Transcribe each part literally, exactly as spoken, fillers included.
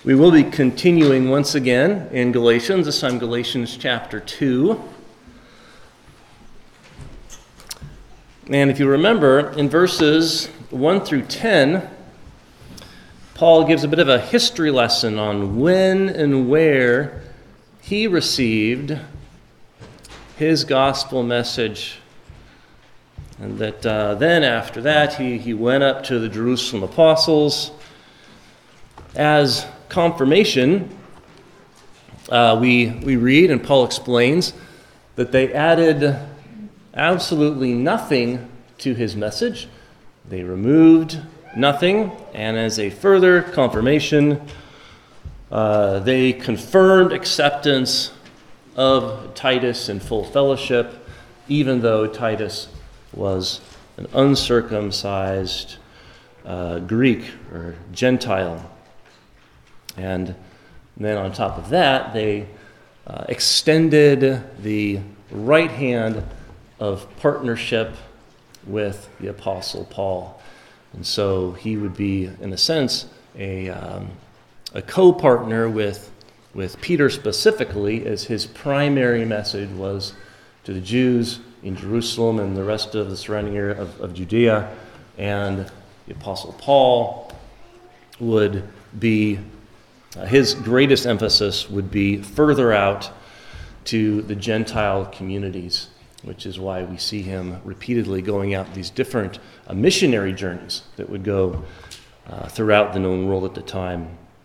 We will be continuing once again in Galatians, this time Galatians chapter two. And if you remember, in verses one through ten, Paul gives a bit of a history lesson on when and where he received his gospel message. And that uh, then after that, he, he went up to the Jerusalem apostles as confirmation. Uh, we, we read, and Paul explains, that they added absolutely nothing to his message. They removed nothing, and as a further confirmation, uh, they confirmed acceptance of Titus in full fellowship, even though Titus was an uncircumcised uh, Greek or Gentile. And then on top of that, they uh, extended the right hand of partnership with the Apostle Paul. And so he would be, in a sense, a, um, a co-partner with, with Peter specifically, as his primary message was to the Jews in Jerusalem and the rest of the surrounding area of, of Judea. And the Apostle Paul would be Uh, his greatest emphasis would be further out to the Gentile communities, which is why we see him repeatedly going out these different uh, missionary journeys that would go uh, throughout the known world at the time.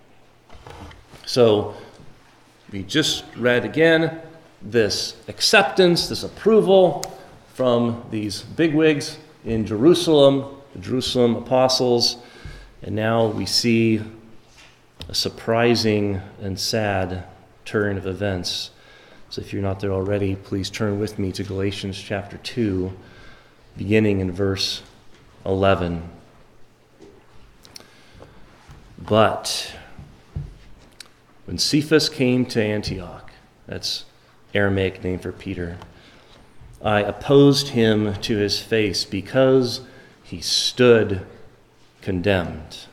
So we just read again this acceptance, this approval from these bigwigs in Jerusalem, the Jerusalem apostles, and now we see a surprising and sad turn of events. So if you're not there already, please turn with me to Galatians chapter two, beginning in verse eleven. But when Cephas came to Antioch, that's Aramaic name for Peter, I opposed him to his face because he stood condemned.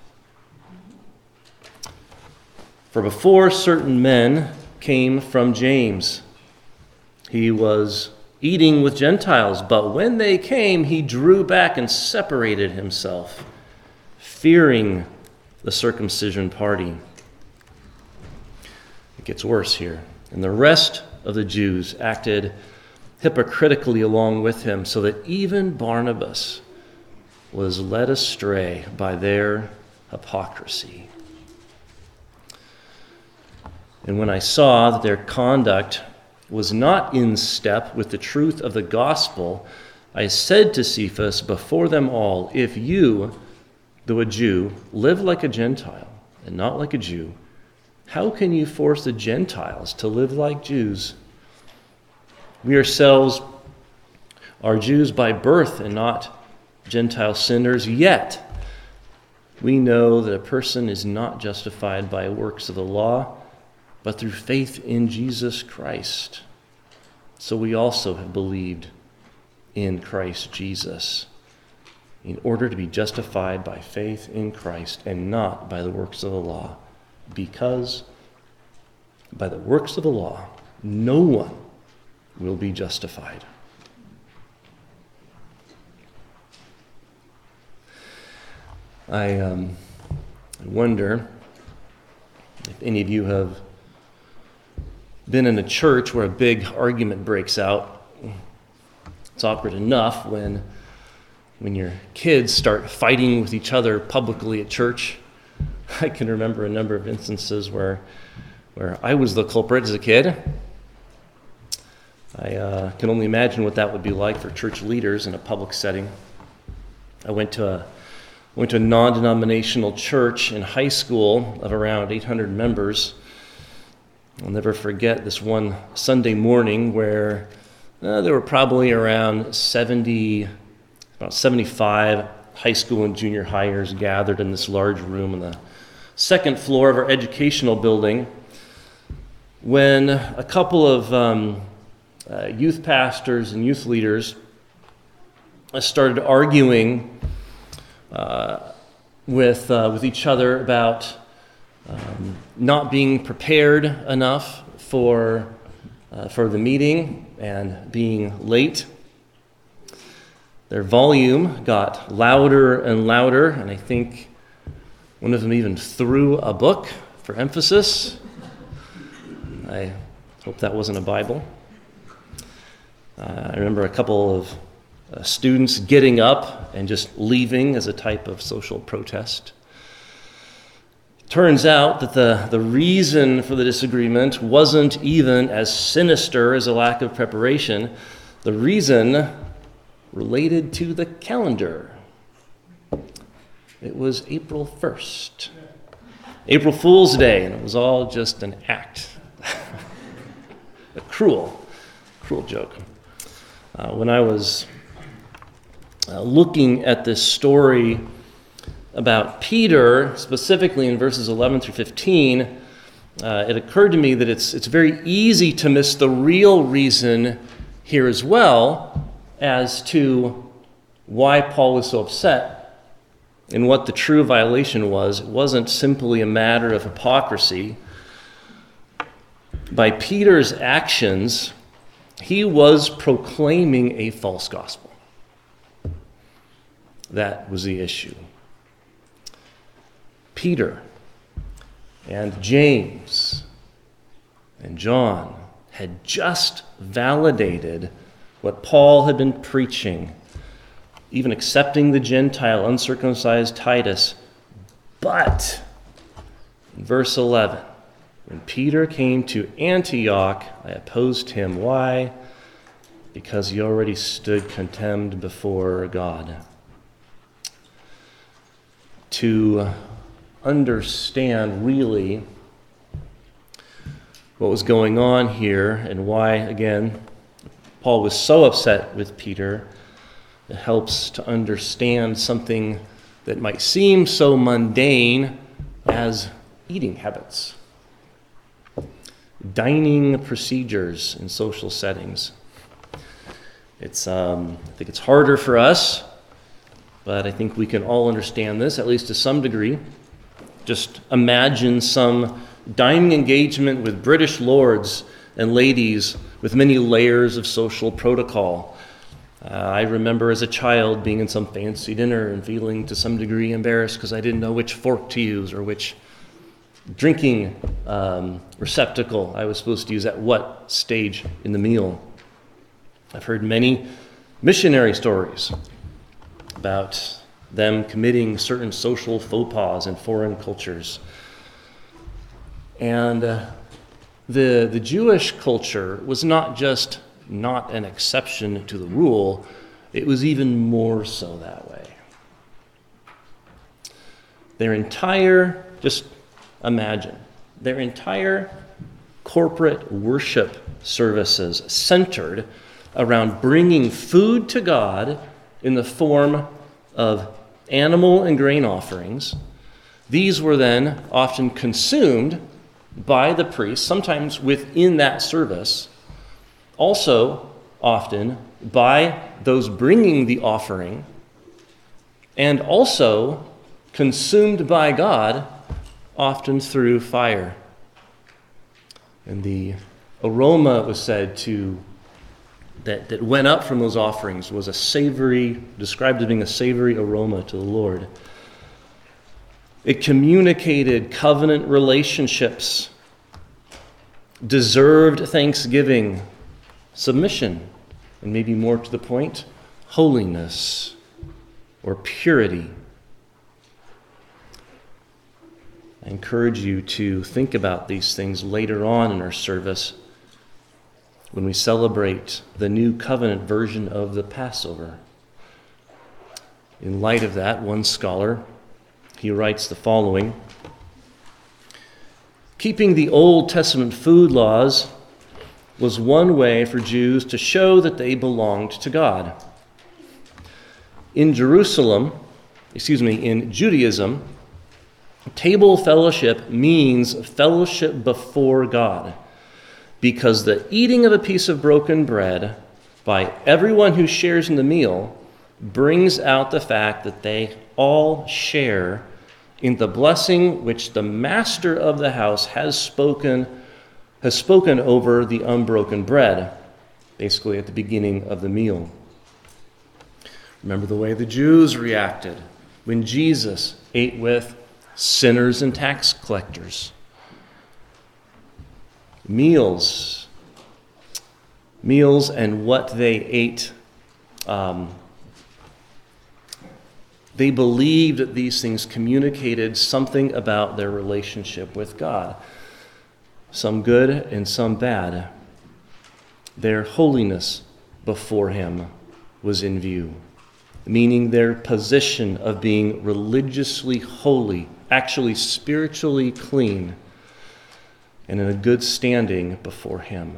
For before certain men came from James, he was eating with Gentiles, but when they came, he drew back and separated himself, fearing the circumcision party. It gets worse here. And the rest of the Jews acted hypocritically along with him, so that even Barnabas was led astray by their hypocrisy. And when I saw that their conduct was not in step with the truth of the gospel, I said to Cephas before them all, if you, though a Jew, live like a Gentile and not like a Jew, how can you force the Gentiles to live like Jews? We ourselves are Jews by birth and not Gentile sinners, yet we know that a person is not justified by works of the law, but through faith in Jesus Christ. So we also have believed in Christ Jesus, in order to be justified by faith in Christ and not by the works of the law, because by the works of the law, no one will be justified. I, um, I wonder if any of you have been in a church where a big argument breaks out. It's awkward enough when when your kids start fighting with each other publicly at church. I can remember a number of instances where where I was the culprit as a kid. I uh, can only imagine what that would be like for church leaders in a public setting. I went to a went to a non-denominational church in high school of around eight hundred members. I'll never forget this one Sunday morning where uh, there were probably around seventy, about seventy-five high school and junior hires gathered in this large room on the second floor of our educational building, when a couple of um, uh, youth pastors and youth leaders started arguing uh, with uh, with each other about um, not being prepared enough for, uh, for the meeting and being late. Their volume got louder and louder, and I think one of them even threw a book for emphasis. I hope that wasn't a Bible. Uh, I remember a couple of uh, students getting up and just leaving as a type of social protest. Turns out that the, the reason for the disagreement wasn't even as sinister as a lack of preparation. The reason related to the calendar. It was April first. April Fool's Day, and it was all just an act. A cruel, cruel joke. Uh, when I was uh, looking at this story about Peter, specifically in verses eleven through fifteen, uh, it occurred to me that it's it's very easy to miss the real reason here as well as to why Paul was so upset and what the true violation was. It wasn't simply a matter of hypocrisy. By Peter's actions, he was proclaiming a false gospel. That was the issue. Peter and James and John had just validated what Paul had been preaching, even accepting the Gentile, uncircumcised Titus. But in verse eleven, when Peter came to Antioch, I opposed him. Why? Because he already stood condemned before God. To understand really what was going on here and why, again, Paul was so upset with Peter, it helps to understand something that might seem so mundane as eating habits, dining procedures in social settings. It's, um, I think it's harder for us, but I think we can all understand this, at least to some degree. Just imagine some dining engagement with British lords and ladies with many layers of social protocol. Uh, I remember as a child being in some fancy dinner and feeling to some degree embarrassed because I didn't know which fork to use or which drinking um, receptacle I was supposed to use at what stage in the meal. I've heard many missionary stories about them committing certain social faux pas in foreign cultures. And uh, the, the Jewish culture was not just not an exception to the rule, it was even more so that way. Their entire, just imagine, their entire corporate worship services centered around bringing food to God in the form of animal and grain offerings. These were then often consumed by the priest, sometimes within that service, also often by those bringing the offering, and also consumed by God, often through fire. And the aroma, it was said, to that, that went up from those offerings was a savory, described as being a savory aroma to the Lord. It communicated covenant relationships, deserved thanksgiving, submission, and maybe more to the point, holiness or purity. I encourage you to think about these things later on in our service when we celebrate the new covenant version of the Passover. In light of that, one scholar, he writes the following: keeping the Old Testament food laws was one way for Jews to show that they belonged to God. In Jerusalem, excuse me, in Judaism, table fellowship means fellowship before God, because the eating of a piece of broken bread by everyone who shares in the meal brings out the fact that they all share in the blessing which the master of the house has spoken has spoken over the unbroken bread, basically at the beginning of the meal. Remember the way the Jews reacted when Jesus ate with sinners and tax collectors. Meals, meals and what they ate. Um, they believed that these things communicated something about their relationship with God. Some good and some bad. Their holiness before him was in view, meaning their position of being religiously holy, actually spiritually clean, and in a good standing before him.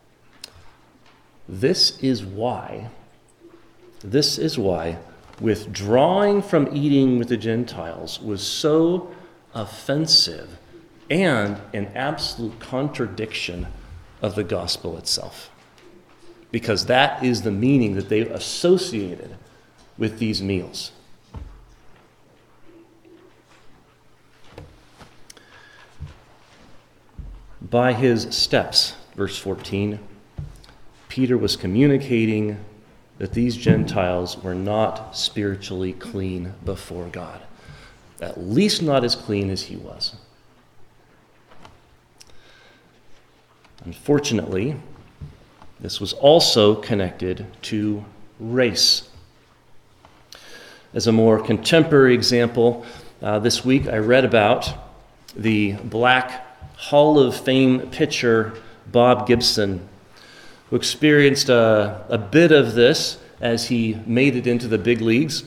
This is why, this is why withdrawing from eating with the Gentiles was so offensive and an absolute contradiction of the gospel itself. Because that is the meaning that they associated with these meals. By his steps, verse fourteen, Peter was communicating that these Gentiles were not spiritually clean before God. At least not as clean as he was. Unfortunately, this was also connected to race. As a more contemporary example, uh, this week I read about the Black Hall of Fame pitcher Bob Gibson, who experienced a, a bit of this as he made it into the big leagues.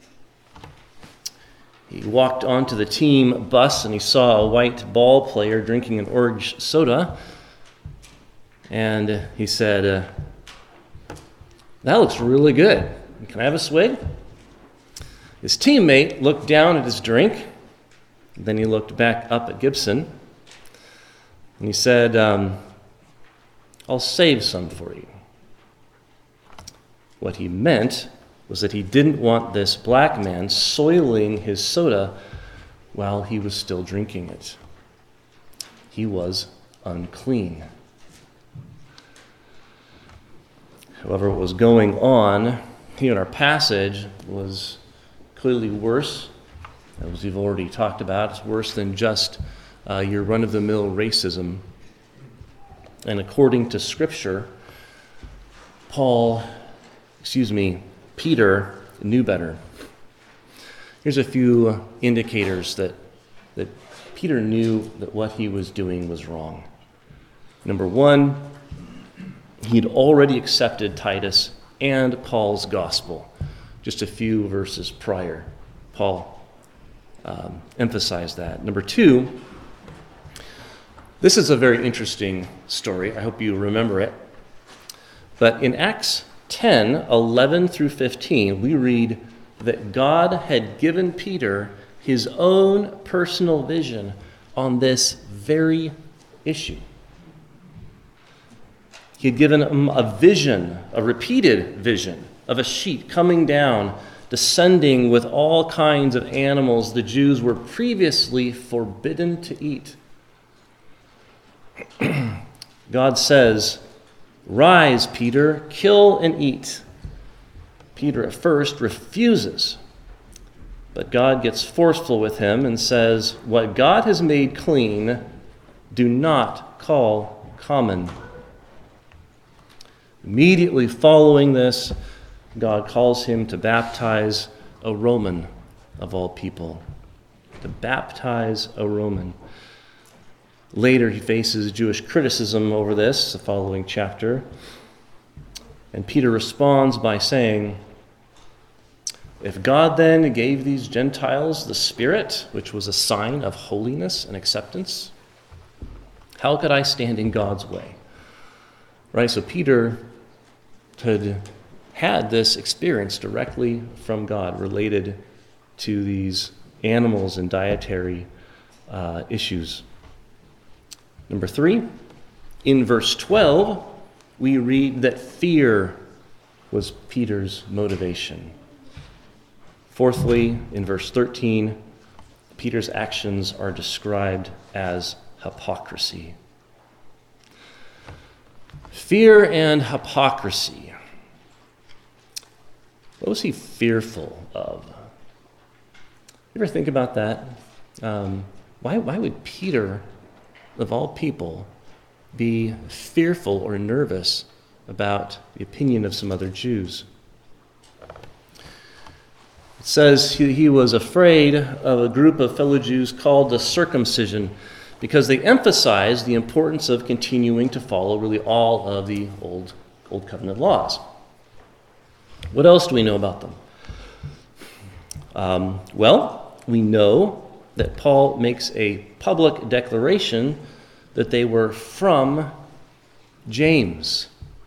He walked onto the team bus and he saw a white ball player drinking an orange soda. And he said, uh, "That looks really good. Can I have a swig?" His teammate looked down at his drink. Then he looked back up at Gibson. And he said, um, "I'll save some for you." What he meant was that he didn't want this black man soiling his soda while he was still drinking it. He was unclean. However, what was going on here in our passage was clearly worse, as we've already talked about. It's worse than just uh, your run-of-the-mill racism. And according to Scripture, Paul, excuse me, Peter knew better. Here's a few indicators that, that Peter knew that what he was doing was wrong. Number one, he'd already accepted Titus and Paul's gospel. Just a few verses prior, Paul um, emphasized that. Number two, this is a very interesting story. I hope you remember it. But in Acts ten, eleven through fifteen, we read that God had given Peter his own personal vision on this very issue. He had given him a vision, a repeated vision, of a sheet coming down, descending with all kinds of animals the Jews were previously forbidden to eat. God says, "Rise, Peter, kill and eat." Peter at first refuses, but God gets forceful with him and says, "What God has made clean, do not call common." Immediately following this, God calls him to baptize a Roman of all people. To baptize a Roman. Later, he faces Jewish criticism over this, the following chapter. And Peter responds by saying, "If God then gave these Gentiles the Spirit, which was a sign of holiness and acceptance, how could I stand in God's way?" Right? So Peter had had this experience directly from God related to these animals and dietary uh, issues. Number three, in verse twelve, we read that fear was Peter's motivation. Fourthly, in verse thirteen, Peter's actions are described as hypocrisy. Fear and hypocrisy. What was he fearful of? You ever think about that? Um, why, why would Peter, of all people, be fearful or nervous about the opinion of some other Jews? It says he, he was afraid of a group of fellow Jews called the circumcision because they emphasized the importance of continuing to follow really all of the old, old covenant laws. What else do we know about them? Um, well, we know that Paul makes a public declaration that they were from James.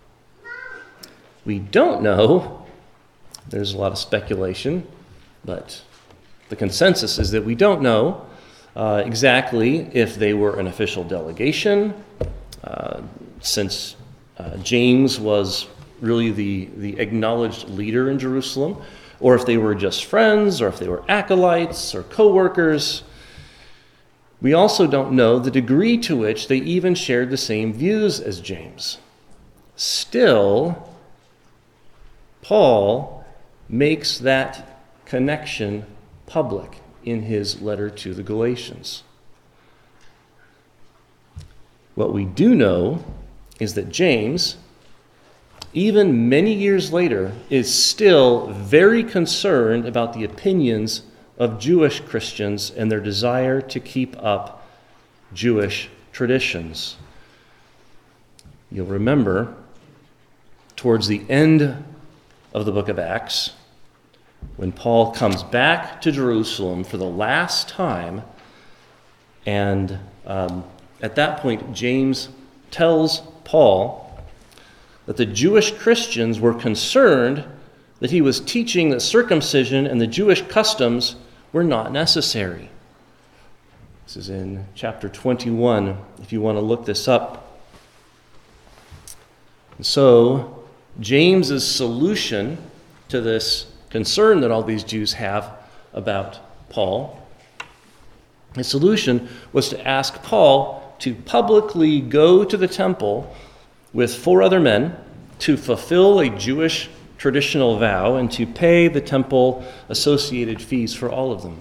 We don't know, there's a lot of speculation, but the consensus is that we don't know uh, exactly if they were an official delegation, uh, since uh, James was really the, the acknowledged leader in Jerusalem, or if they were just friends, or if they were acolytes or co-workers. We also don't know the degree to which they even shared the same views as James. Still, Paul makes that connection public in his letter to the Galatians. What we do know is that James, even many years later, is still very concerned about the opinions of Jewish Christians and their desire to keep up Jewish traditions. You'll remember, towards the end of the book of Acts, when Paul comes back to Jerusalem for the last time, and um, at that point, James tells Paul that the Jewish Christians were concerned that he was teaching that circumcision and the Jewish customs were not necessary. This is in chapter twenty-one, if you want to look this up. And so, James's solution to this concern that all these Jews have about Paul, his solution was to ask Paul to publicly go to the temple with four other men to fulfill a Jewish traditional vow and to pay the temple associated fees for all of them.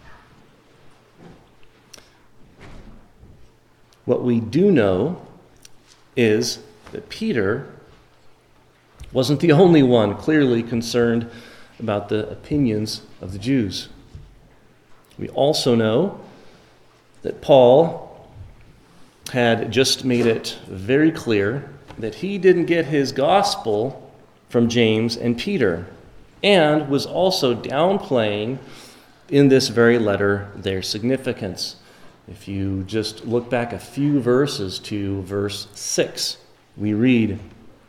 What we do know is that Peter wasn't the only one clearly concerned about the opinions of the Jews. We also know that Paul had just made it very clear that he didn't get his gospel from James and Peter, and was also downplaying in this very letter their significance. If you just look back a few verses to verse six, we read,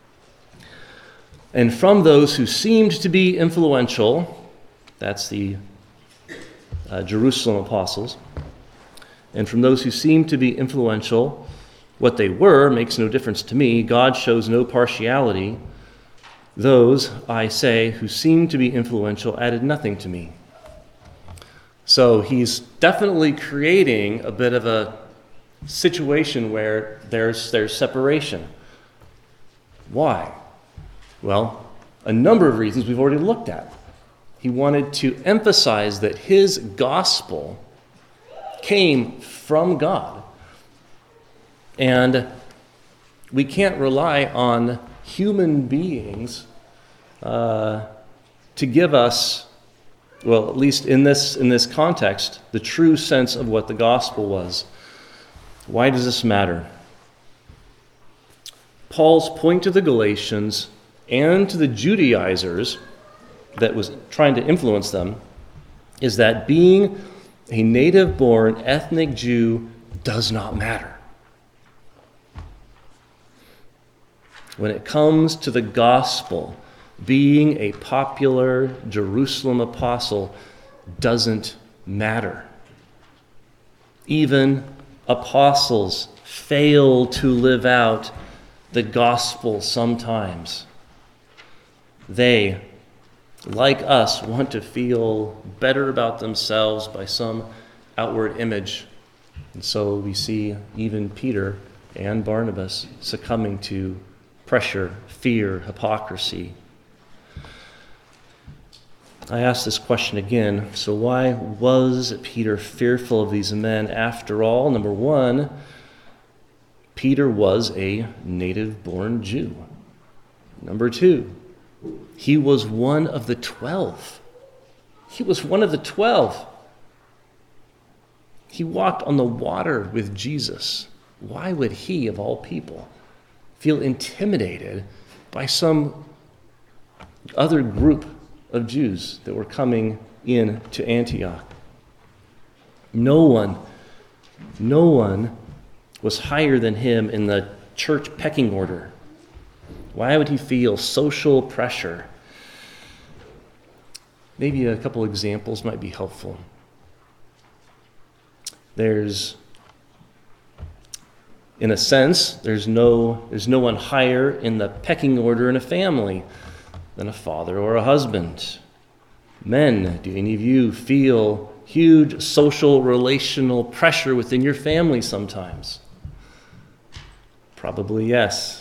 "And from those who seemed to be influential," that's the uh, Jerusalem apostles, "and from those who seemed to be influential, what they were makes no difference to me. God shows no partiality. Those, I say, who seemed to be influential added nothing to me." So he's definitely creating a bit of a situation where there's there's separation. Why? Well, a number of reasons we've already looked at. He wanted to emphasize that his gospel came from God. And we can't rely on human beings uh, to give us, well, at least in this in this context, the true sense of what the gospel was. Why does this matter? Paul's point to the Galatians and to the Judaizers that was trying to influence them is that being a native-born ethnic Jew does not matter. When it comes to the gospel, being a popular Jerusalem apostle doesn't matter. Even apostles fail to live out the gospel sometimes. They, like us, want to feel better about themselves by some outward image. And so we see even Peter and Barnabas succumbing to pressure, fear, hypocrisy. I ask this question again. So why was Peter fearful of these men after all? Number one, Peter was a native-born Jew. Number two, he was one of the twelve. He was one of the twelve. He walked on the water with Jesus. Why would he, of all people, feel intimidated by some other group of Jews that were coming in to Antioch? No one, no one was higher than him in the church pecking order. Why would he feel social pressure? Maybe a couple examples might be helpful. There's, in a sense, there's no, there's no one higher in the pecking order in a family than a father or a husband. Men, do any of you feel huge social relational pressure within your family sometimes? Probably yes.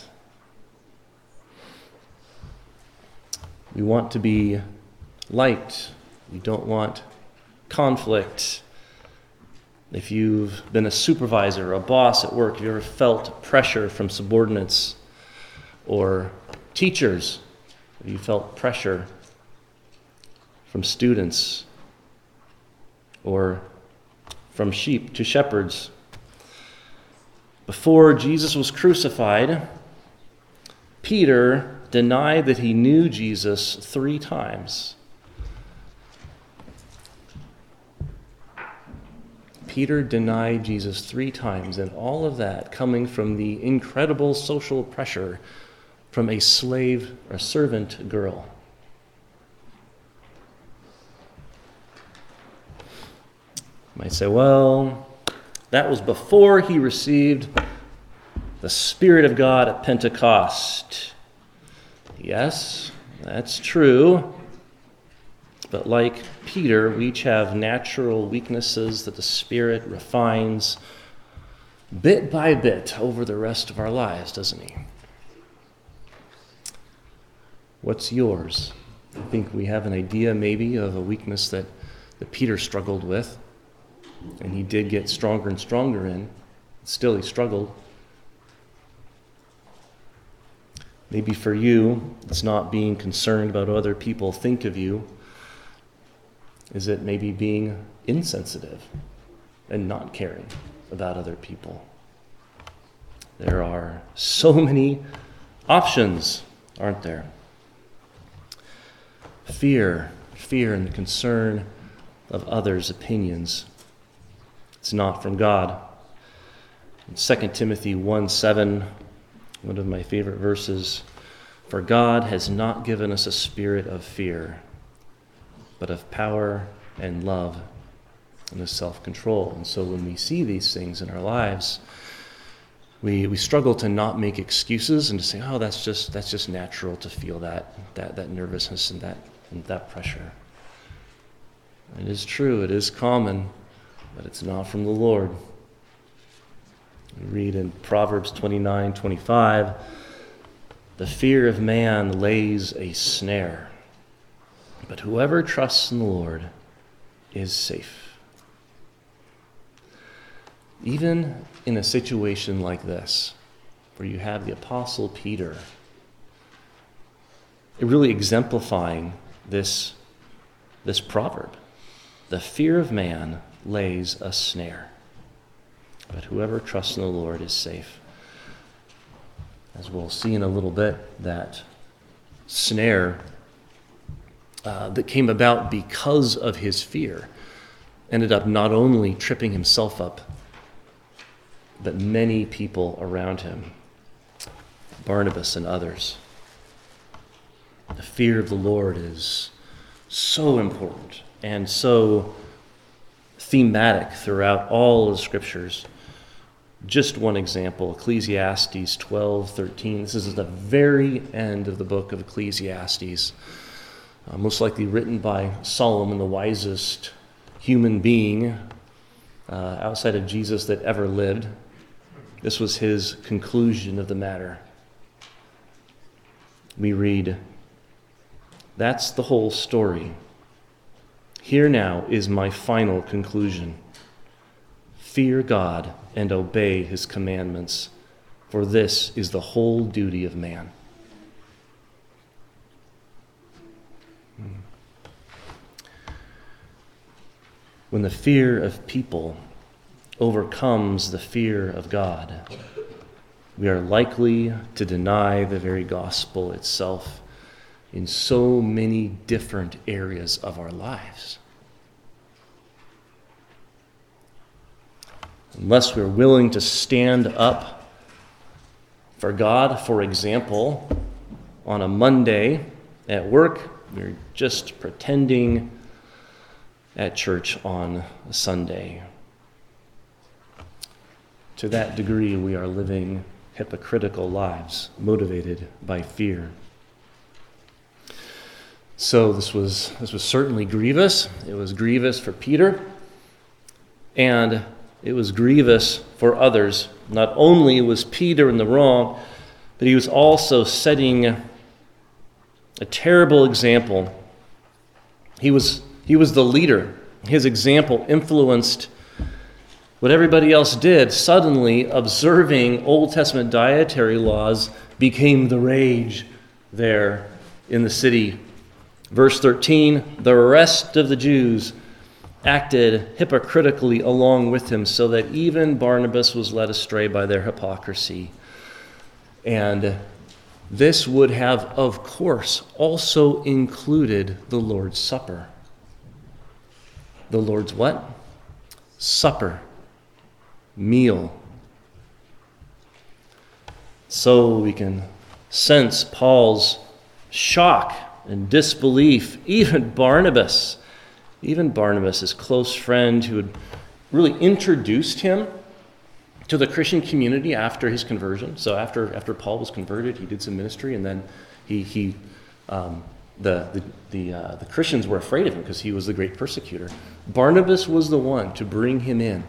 We want to be liked. We don't want conflict. If you've been a supervisor or a boss at work, have you ever felt pressure from subordinates or teachers? Have you felt pressure from students or from sheep to shepherds? Before Jesus was crucified, Peter denied that he knew Jesus three times. Peter denied Jesus three times, and all of that coming from the incredible social pressure from a slave or servant girl. You might say, well, that was before he received the Spirit of God at Pentecost. Yes, that's true. But like Peter, we each have natural weaknesses that the Spirit refines bit by bit over the rest of our lives, doesn't he? What's yours? I think we have an idea maybe of a weakness that, that Peter struggled with, and he did get stronger and stronger in. Still, he struggled. Maybe for you, it's not being concerned about what other people think of you. Is it maybe being insensitive and not caring about other people? There are so many options, aren't there? Fear, fear and the concern of others' opinions. It's not from God. In Second Timothy one seven, one of my favorite verses, for God has not given us a spirit of fear, but of power and love and of self-control. And so when we see these things in our lives, we we struggle to not make excuses and to say, oh, that's just that's just natural to feel that that that nervousness and that and that pressure. It is true, it is common, but it's not from the Lord. We read in Proverbs twenty-nine twenty-five, the fear of man lays a snare, but whoever trusts in the Lord is safe. Even in a situation like this, where you have the Apostle Peter, it really exemplifying this, this proverb. The fear of man lays a snare, but whoever trusts in the Lord is safe. As we'll see in a little bit, that snare uh, that came about because of his fear ended up not only tripping himself up, but many people around him, Barnabas and others. The fear of the Lord is so important and so thematic throughout all of the scriptures. Just one example, Ecclesiastes twelve thirteen. This is the very end of the book of Ecclesiastes, uh, most likely written by Solomon, the wisest human being uh, outside of Jesus that ever lived. This was his conclusion of the matter. We read, "That's the whole story. Here now is my final conclusion. Fear God and obey his commandments, for this is the whole duty of man." When the fear of people overcomes the fear of God, we are likely to deny the very gospel itself in so many different areas of our lives. Unless we're willing to stand up for God, for example, on a Monday at work, we're just pretending at church on a Sunday. To that degree, we are living hypocritical lives, motivated by fear. So this was this was certainly grievous. It was grievous for Peter, and it was grievous for others. Not only was Peter in the wrong, but he was also setting a terrible example. He was he was the leader. His example influenced what everybody else did. Suddenly, observing Old Testament dietary laws became the rage there in the city. Verse thirteen, the rest of the Jews acted hypocritically along with him, so that even Barnabas was led astray by their hypocrisy. And this would have, of course, also included the Lord's Supper. The Lord's what? Supper. Meal. So we can sense Paul's shock and disbelief. Even Barnabas, even Barnabas, his close friend who had really introduced him to the Christian community after his conversion. So after after Paul was converted, he did some ministry, and then he he um, the the the, uh, the Christians were afraid of him because he was the great persecutor. Barnabas was the one to bring him in.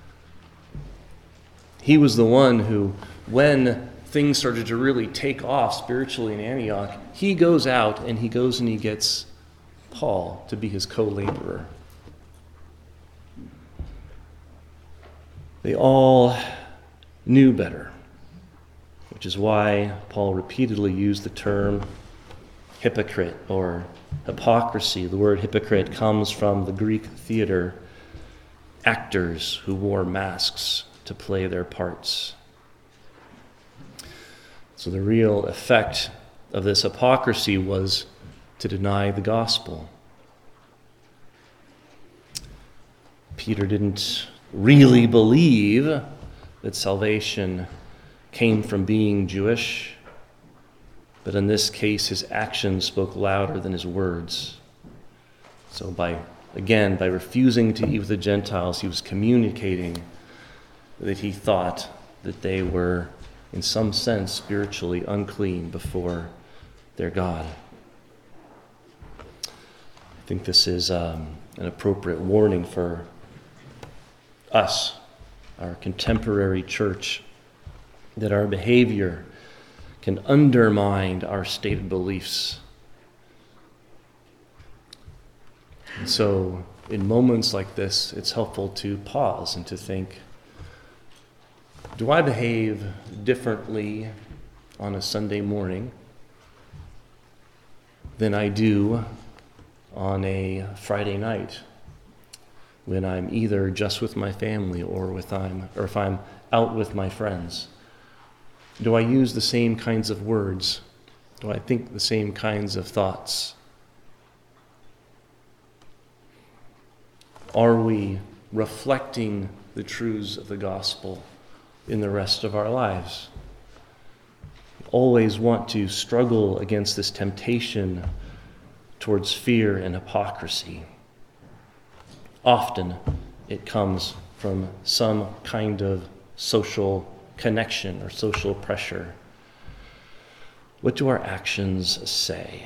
He was the one who, when things started to really take off spiritually in Antioch, he goes out and he goes and he gets Paul to be his co-laborer. They all knew better, which is why Paul repeatedly used the term hypocrite or hypocrisy. The word hypocrite comes from the Greek theater, actors who wore masks to play their parts. So the real effect of this hypocrisy was to deny the gospel. Peter didn't really believe that salvation came from being Jewish, but in this case his actions spoke louder than his words. So by, again, by refusing to eat with the Gentiles, he was communicating that he thought that they were, in some sense, spiritually unclean before their God. I think this is um, an appropriate warning for us, our contemporary church, that our behavior can undermine our stated beliefs. And so, in moments like this, it's helpful to pause and to think, do I behave differently on a Sunday morning than I do on a Friday night when I'm either just with my family or with I'm or if I'm out with my friends? Do I use the same kinds of words? Do I think the same kinds of thoughts? Are we reflecting the truths of the gospel in the rest of our lives? We always want to struggle against this temptation towards fear and hypocrisy. Often it comes from some kind of social connection or social pressure. What do our actions say?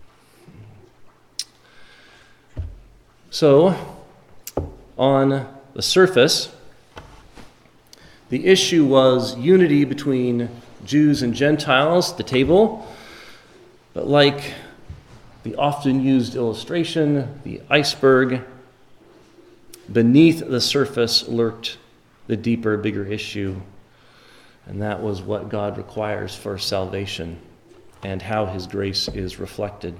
So, on the surface, the issue was unity between Jews and Gentiles at the table, but like the often used illustration, the iceberg, beneath the surface lurked the deeper, bigger issue, and that was what God requires for salvation and how his grace is reflected.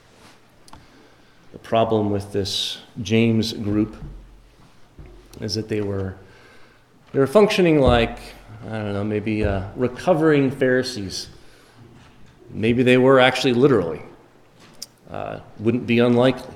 The problem with this James group is that they were they were functioning like, I don't know, maybe uh, recovering Pharisees. Maybe they were actually literally. Uh, wouldn't be unlikely.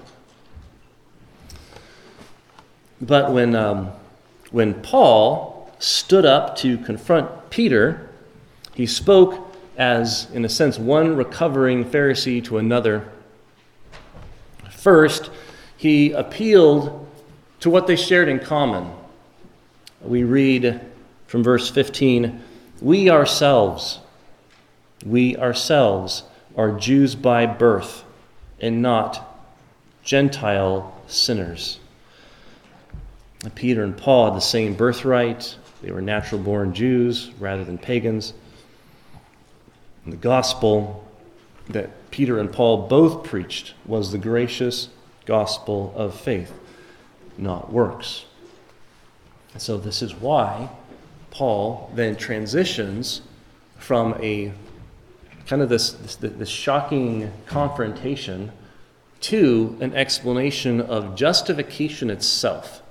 But when um, when Paul stood up to confront Peter, he spoke as, in a sense, one recovering Pharisee to another. First, he appealed to what they shared in common. We read from verse fifteen, "We ourselves, we ourselves are Jews by birth and not Gentile sinners." Peter and Paul had the same birthright. They were natural-born Jews rather than pagans. And the gospel that Peter and Paul both preached was the gracious gospel of faith, not works. And so this is why Paul then transitions from a kind of this, this, this shocking confrontation to an explanation of justification itself.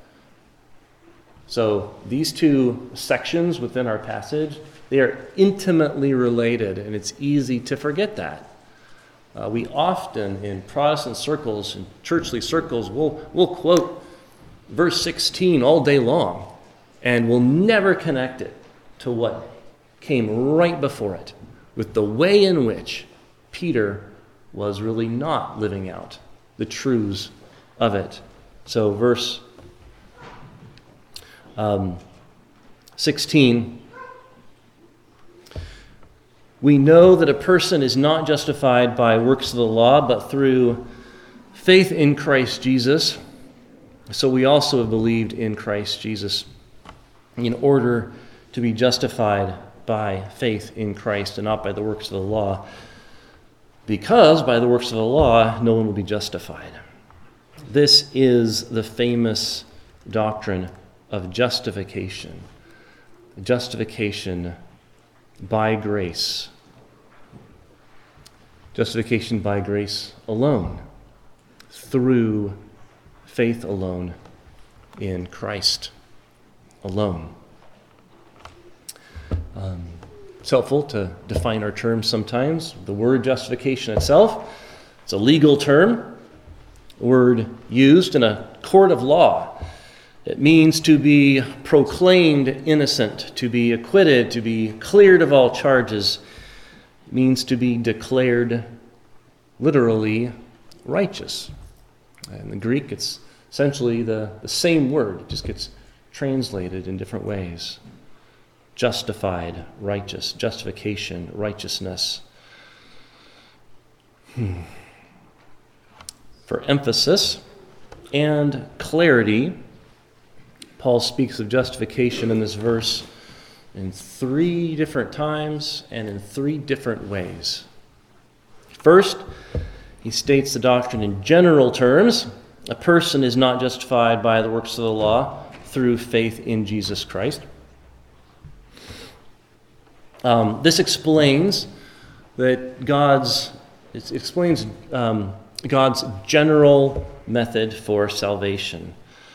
So these two sections within our passage, they are intimately related, and it's easy to forget that. Uh, we often, in Protestant circles and churchly circles, will we'll quote verse sixteen all day long, and we'll never connect it to what came right before it, with the way in which Peter was really not living out the truths of it. So verse um, sixteen, "We know that a person is not justified by works of the law, but through faith in Christ Jesus. So we also have believed in Christ Jesus in order to be justified by faith in Christ and not by the works of the law, because by the works of the law no one will be justified." This is the famous doctrine of justification. Justification by grace. Justification by grace alone, through faith alone, in Christ alone. Um, it's helpful to define our terms sometimes. The word justification itself, it's a legal term, a word used in a court of law. It means to be proclaimed innocent, to be acquitted, to be cleared of all charges. It means to be declared literally righteous. In the Greek, it's essentially the, the same word. It just gets translated in different ways. Justified, righteous, justification, righteousness. Hmm. For emphasis and clarity, Paul speaks of justification in this verse in three different times and in three different ways. First, he states the doctrine in general terms. A person is not justified by the works of the law through faith in Jesus Christ. Um, this explains that God's it explains um, God's general method for salvation.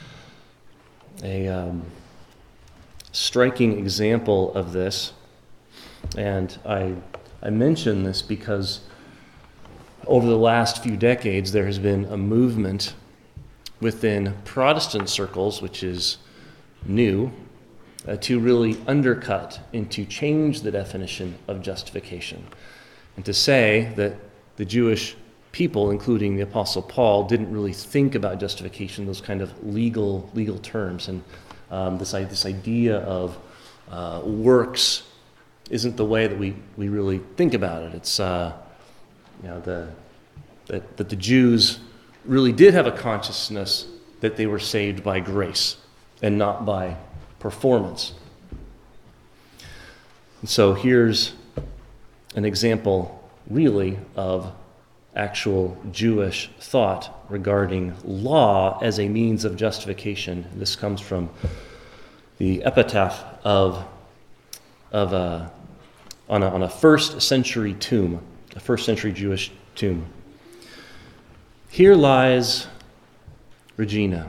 A um, striking example of this, and I I mention this because over the last few decades there has been a movement within Protestant circles, which is new, uh, to really undercut and to change the definition of justification, and to say that the Jewish people, including the Apostle Paul, didn't really think about justification, those kind of legal legal terms, and um, this this idea of uh, works isn't the way that we, we really think about it. It's uh, you know the that that the Jews really did have a consciousness that they were saved by grace, and not by performance. And so here's an example, really, of actual Jewish thought regarding law as a means of justification. This comes from the epitaph of, of a, on, a, on a first century tomb, a first century Jewish tomb. Here lies Regina.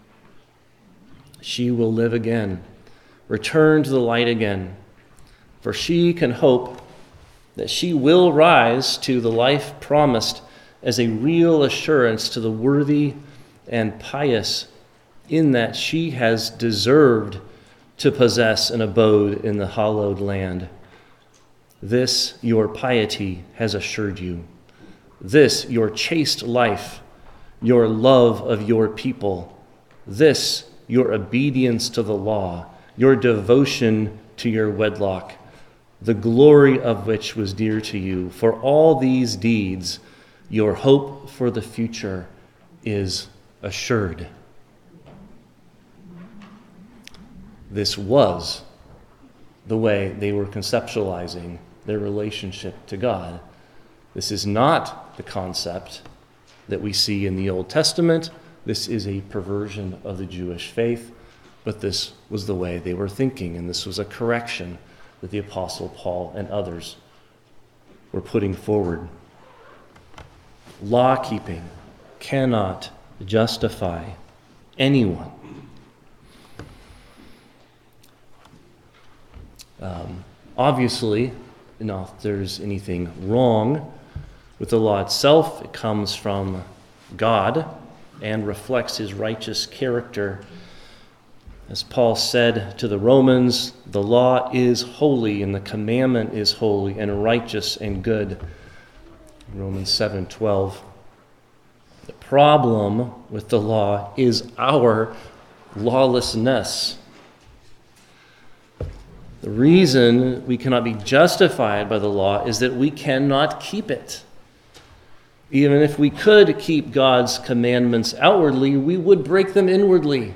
She will live again, return to the light again, for she can hope that she will rise to the life promised as a real assurance to the worthy and pious, in that she has deserved to possess an abode in the hallowed land. This your piety has assured you. This your chaste life, your love of your people. This your obedience to the law, your devotion to your wedlock, the glory of which was dear to you. For all these deeds, your hope for the future is assured. This was the way they were conceptualizing their relationship to God. This is not the concept that we see in the Old Testament. This is a perversion of the Jewish faith, but this was the way they were thinking, and this was a correction that the Apostle Paul and others were putting forward. Law-keeping cannot justify anyone. Um, obviously, not if there's anything wrong with the law itself. It comes from God and reflects his righteous character. As Paul said to the Romans, the law is holy and the commandment is holy and righteous and good. Romans seven twelve. The problem with the law is our lawlessness. The reason we cannot be justified by the law is that we cannot keep it. Even if we could keep God's commandments outwardly, we would break them inwardly.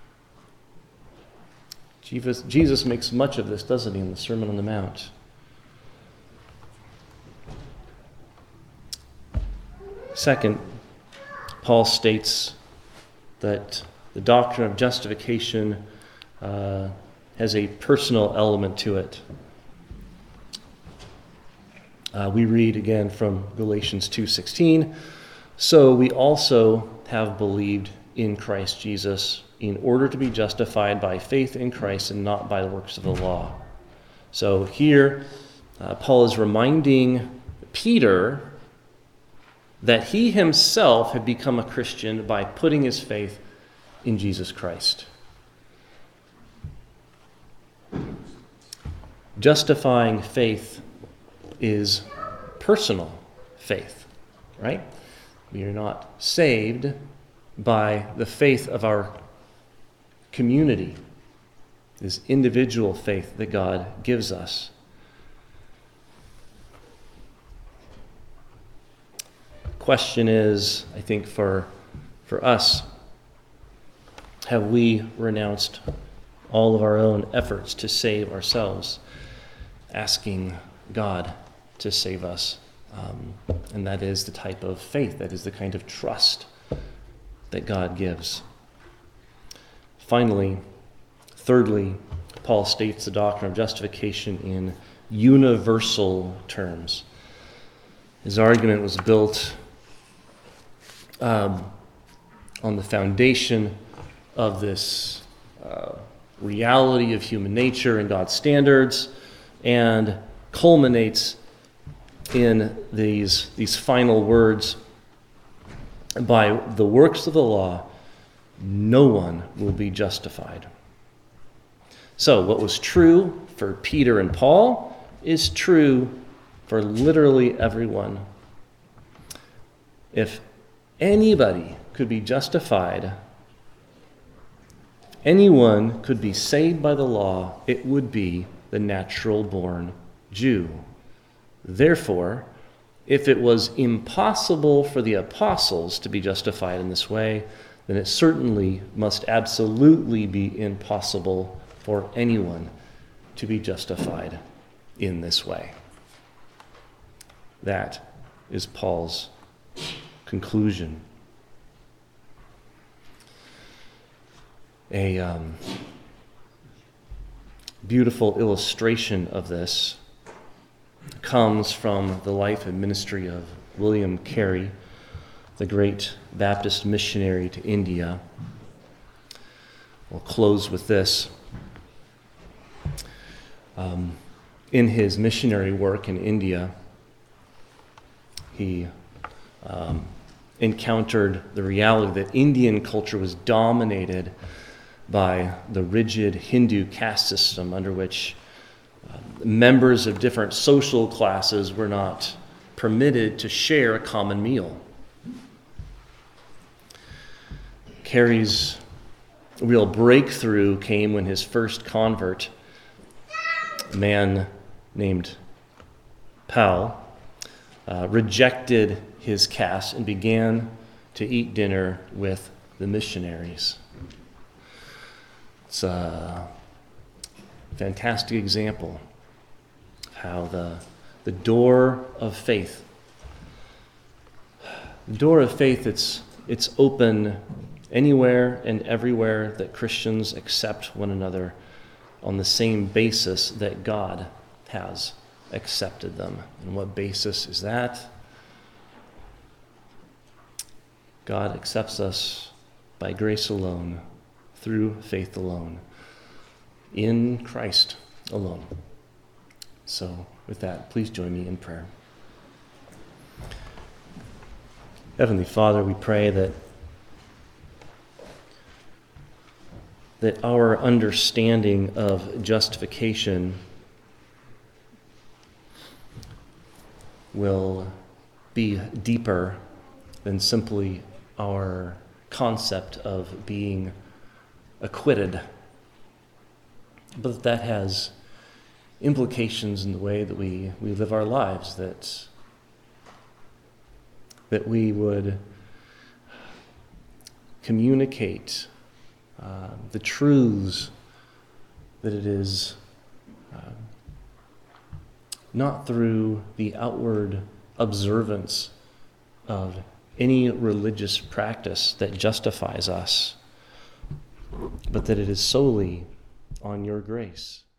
Jesus, Jesus makes much of this, doesn't he, in the Sermon on the Mount? Second, Paul states that the doctrine of justification uh, has a personal element to it. Uh, we read again from Galatians two sixteen, so we also have believed in Christ Jesus in order to be justified by faith in Christ and not by the works of the law. So here, uh, Paul is reminding Peter that he himself had become a Christian by putting his faith in Jesus Christ. Justifying faith is personal faith, right? We are not saved by the faith of our community, this individual faith that God gives us. Question is, I think for for us, have we renounced all of our own efforts to save ourselves, asking God to save us? Um, and that is the type of faith, that is the kind of trust that God gives. Finally, thirdly, Paul states the doctrine of justification in universal terms. His argument was built um, on the foundation of this uh, reality of human nature and God's standards, and culminates in these, these final words: by the works of the law, no one will be justified. So what was true for Peter and Paul is true for literally everyone. If anybody could be justified, anyone could be saved by the law, it would be the natural-born Jew. Therefore, if it was impossible for the apostles to be justified in this way, then it certainly must absolutely be impossible for anyone to be justified in this way. That is Paul's conclusion. A um, beautiful illustration of this comes from the life and ministry of William Carey, the great Baptist missionary to India. We'll close with this. Um, in his missionary work in India, he um, encountered the reality that Indian culture was dominated by the rigid Hindu caste system under which uh, members of different social classes were not permitted to share a common meal. Carey's real breakthrough came when his first convert, a man named Pal, uh, rejected his caste and began to eat dinner with the missionaries. It's a fantastic example of how the, the door of faith, the door of faith, it's, it's open anywhere and everywhere that Christians accept one another on the same basis that God has accepted them. And what basis is that? God accepts us by grace alone, through faith alone, in Christ alone. So with that, please join me in prayer. Heavenly Father, we pray that that our understanding of justification will be deeper than simply our concept of being acquitted, but that has implications in the way that we, we live our lives, that, that we would communicate uh, the truths that it is uh, not through the outward observance of any religious practice that justifies us, but that it is solely on your grace.